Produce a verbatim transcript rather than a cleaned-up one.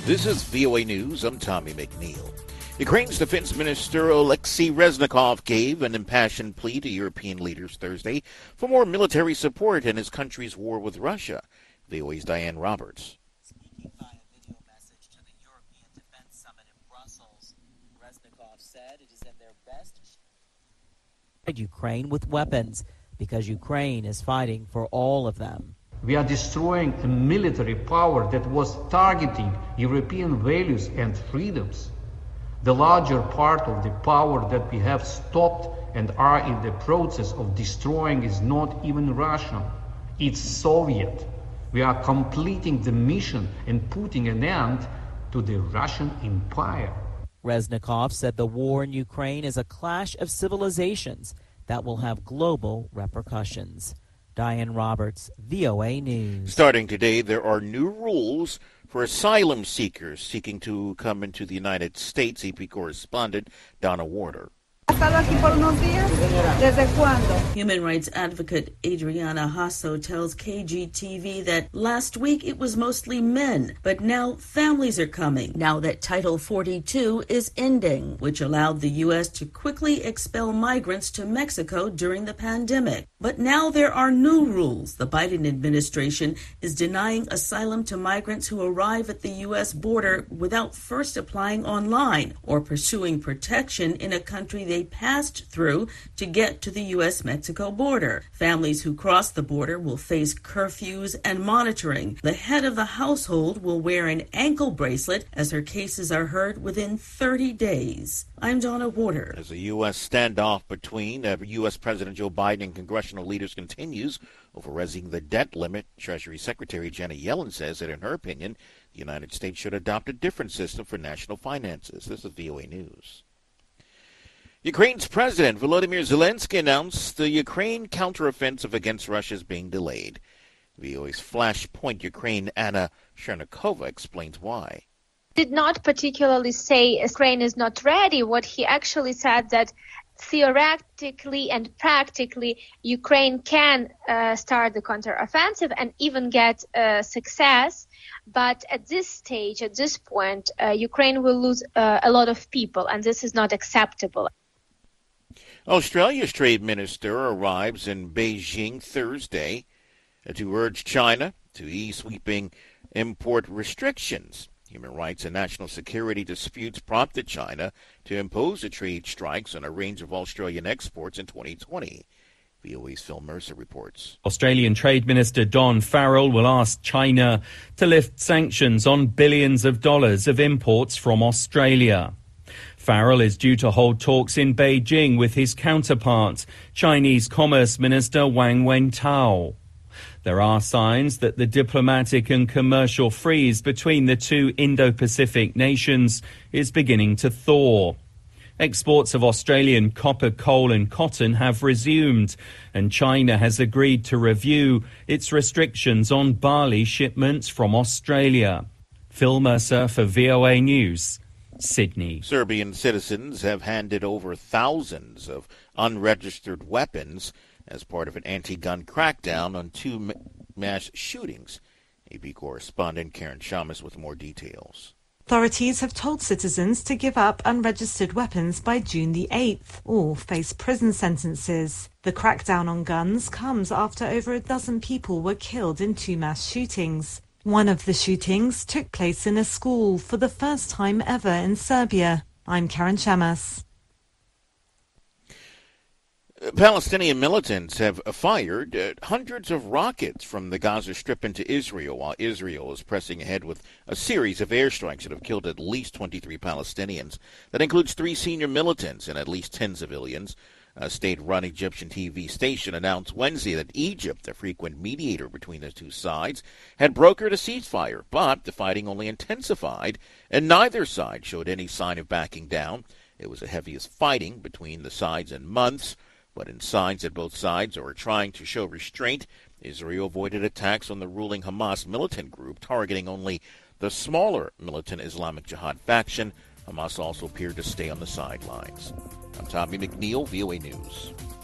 This is V O A News. I'm Tommy McNeil. Ukraine's Defense Minister Oleksiy Reznikov gave an impassioned plea to European leaders Thursday for more military support in his country's war with Russia. V O A's Diane Roberts. Speaking via video message to the European Defense Summit in Brussels, Reznikov said it is in their best Ukraine with weapons because Ukraine is fighting for all of them. We are destroying a military power that was targeting European values and freedoms. The larger part of the power that we have stopped and are in the process of destroying is not even Russian. It's Soviet. We are completing the mission and putting an end to the Russian Empire. Reznikov said the war in Ukraine is a clash of civilizations that will have global repercussions. Diane Roberts, V O A News. Starting today, there are new rules for asylum seekers seeking to come into the United States. A P correspondent Donna Warder. Human rights advocate Adriana Hasso tells K G T V that last week it was mostly men, but now families are coming, now that Title forty-two is ending, which allowed the U S to quickly expel migrants to Mexico during the pandemic. But now there are new rules. The Biden administration is denying asylum to migrants who arrive at the U S border without first applying online or pursuing protection in a country they passed through to get to the U S Mexico border. Families who cross the border will face curfews and monitoring. The head of the household will wear an ankle bracelet as her cases are heard within thirty days. I'm Donna Warder. As the U S standoff between uh, U S President Joe Biden and congressional leaders continues over raising the debt limit, Treasury Secretary Janet Yellen says that, in her opinion, the United States should adopt a different system for national finances. This is V O A News. Ukraine's President Volodymyr Zelensky announced the Ukraine counteroffensive against Russia is being delayed. V O A's Flashpoint Ukraine Anna Chernikova explains why. Did not particularly say Ukraine is not ready. What he actually said that theoretically and practically Ukraine can uh, start the counteroffensive and even get uh, success. But at this stage, at this point, uh, Ukraine will lose uh, a lot of people, and this is not acceptable. Australia's trade minister arrives in Beijing Thursday to urge China to ease sweeping import restrictions. Human rights and national security disputes prompted China to impose the trade strikes on a range of Australian exports in twenty twenty. V O A's Phil Mercer reports. Australian Trade Minister Don Farrell will ask China to lift sanctions on billions of dollars of imports from Australia. Farrell is due to hold talks in Beijing with his counterpart, Chinese Commerce Minister Wang Wentao. There are signs that the diplomatic and commercial freeze between the two Indo-Pacific nations is beginning to thaw. Exports of Australian copper, coal and cotton have resumed, and China has agreed to review its restrictions on barley shipments from Australia. Phil Mercer for V O A News, Sydney. Serbian citizens have handed over thousands of unregistered weapons as part of an anti-gun crackdown on two mass shootings. A B correspondent Karen Shamus with more details. Authorities have told citizens to give up unregistered weapons by June the eighth or face prison sentences. The crackdown on guns comes after over a dozen people were killed in two mass shootings. One of the shootings took place in a school for the first time ever in Serbia. I'm Karen Shamas. Palestinian militants have fired uh, hundreds of rockets from the Gaza Strip into Israel, while Israel is pressing ahead with a series of airstrikes that have killed at least twenty-three Palestinians. That includes three senior militants and at least ten civilians. A state-run Egyptian T V station announced Wednesday that Egypt, a frequent mediator between the two sides, had brokered a ceasefire, but the fighting only intensified, and neither side showed any sign of backing down. It was the heaviest fighting between the sides in months. But in signs that both sides are trying to show restraint, Israel avoided attacks on the ruling Hamas militant group, targeting only the smaller militant Islamic Jihad faction. Hamas also appeared to stay on the sidelines. I'm Tommy McNeil, V O A News.